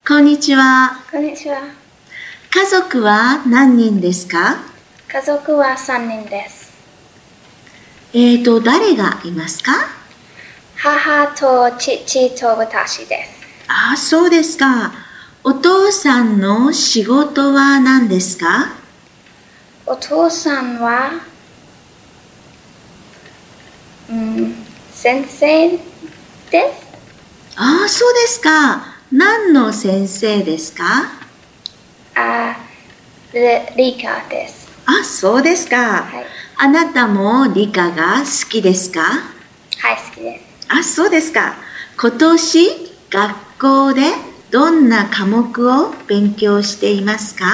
こんにちは。 こんにちは。 家族は何人ですか？ 家族は3人です。 誰がいますか？ 母と父と私です。 あ、そうですか。お父さんの仕事は何ですか？ お父さんは、先生です。 あ、そうですか。何の先生ですか？ 理科です。 あ、そうですか。 はい。 あなたも理科が好きですか？ はい、好きです。 あ、そうですか。今年、学校でどんな科目を勉強していますか？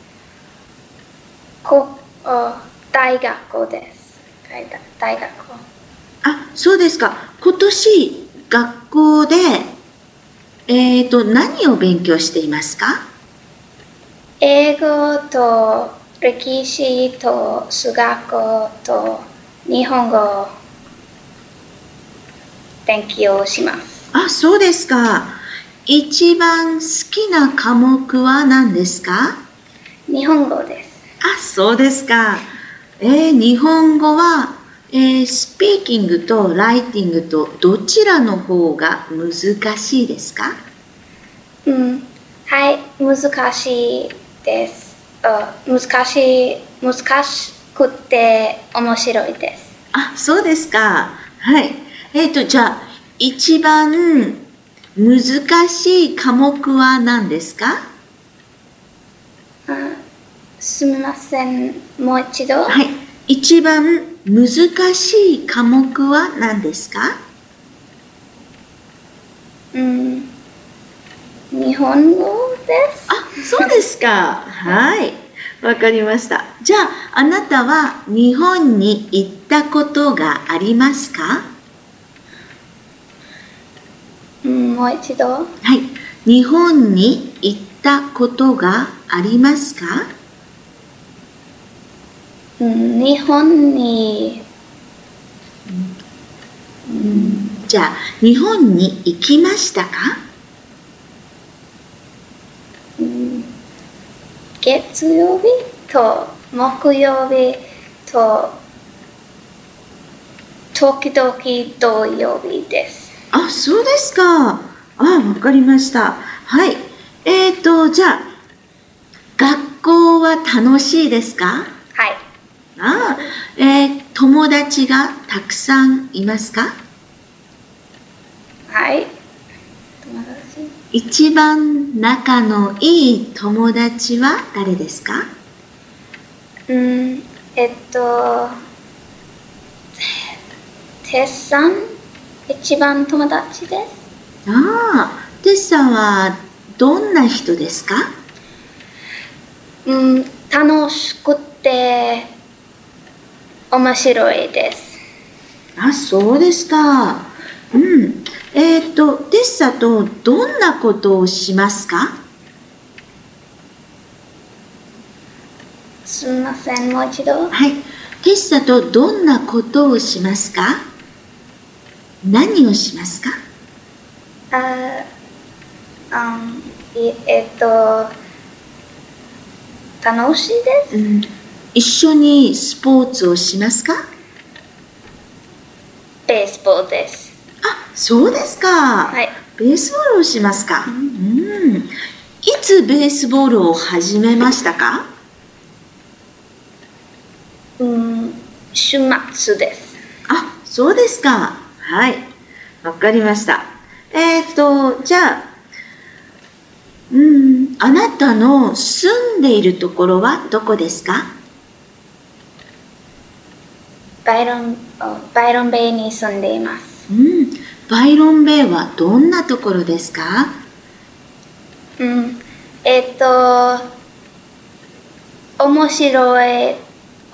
大学校です。大学校。 あ、そうですか。今年、学校で、何を勉強していますか？ 英語と歴史と数学と日本語を勉強します。 あ、そうですか。一番好きな科目は何ですか？ 日本語です。 あ、そうですか。日本語は、スピーキングとライティングとどちらの方が難しいですか？ はい、難しいです。難しくて面白いです。 あ、そうですか。はい。じゃあ、一番難しい科目は何ですか？ すみません、もう一度。 はい。一番難しい科目は何ですか？ 日本語です。 あ、そうですか。はい。わかりました。じゃあ、あなたは日本に行ったことがありますか？ もう一度。 はい。日本に行ったことがありますか？ 日本に、 じゃあ、日本に行きましたか？ 月曜日と木曜日と時々土曜日です。 あ、そうですか。あ、わかりました。はい。じゃあ、学校は楽しいですか？ はい。 あ、友達がたくさんいますか？ はい。友達。 一番仲のいい友達は誰ですか？ テスさん、一番友達です。 ああ、テッサはどんな人ですか？ 楽しくて面白いです。 あ、そうですか。テッサとどんなことをしますか？ すみません、もう一度。 はい。テッサとどんなことをしますか？何をしますか？ 楽しいです。 一緒にスポーツをしますか？ ベースボールです。 あ、そうですか。 はい。 ベースボールをしますか。いつベースボールを始めましたか？ 週末です。 あ、そうですか。はい。わかりました。じゃあ、あなたの住んでいるところはどこですか？ バイロンベイに住んでいます。 バイロンベイはどんなところですか？ 面白い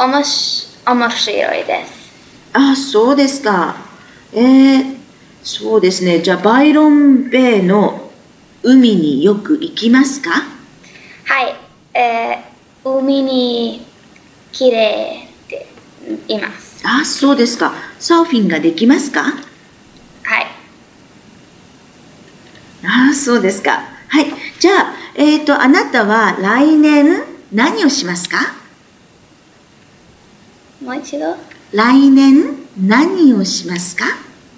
です。 あ、そうですか。そうですね。じゃあ、バイロンベイの海によく行きますか？ はい。海に綺麗でいます。 あ、そうですか。サーフィンができますか？ はい。 あ、そうですか。 はい。じゃあ、あなたは来年何をしますか？ もう一度。 来年何をしますか？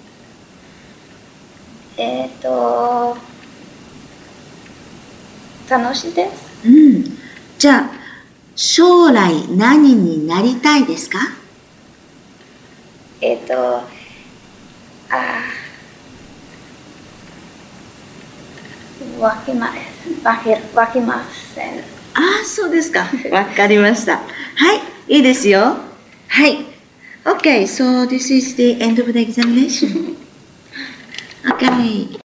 楽しいです。 うん。じゃあ、将来何になりたいですか？ わきません。 ああ、そうですか。わかりました。はい、いいですよ。はい。Okay, so this is the end of the examination. Okay.